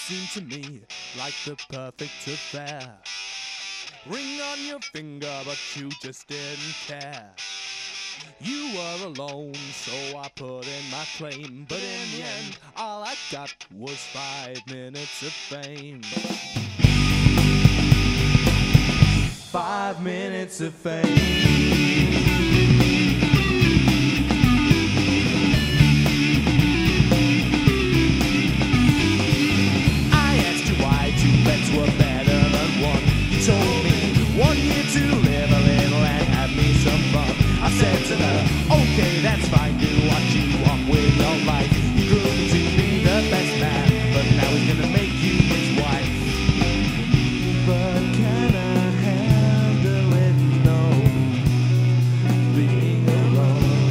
seemed to me like the perfect affair. Ring on your finger, but you just didn't care. You were alone, so I put in my claim. But in the end, all I got was 5 minutes of fame. 5 minutes of fame. Told me 1 year to live a little and have me some fun. I said to her, okay, that's fine, do what you want with your life. He grew to be the best man, but now he's gonna make you his wife. But can I handle it? No, being alone.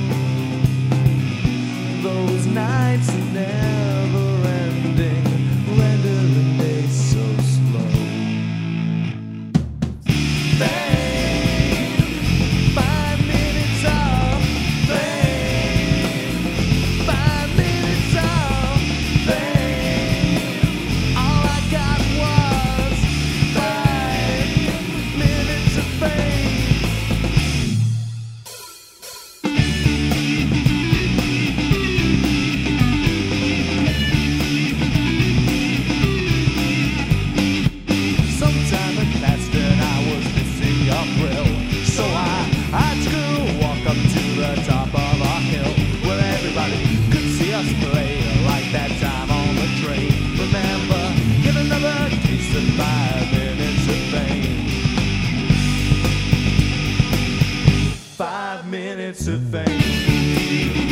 Those nights are never ending, rendering days so slow. Play like that time on the train. Remember, get another taste of 5 minutes of fame. 5 minutes of fame.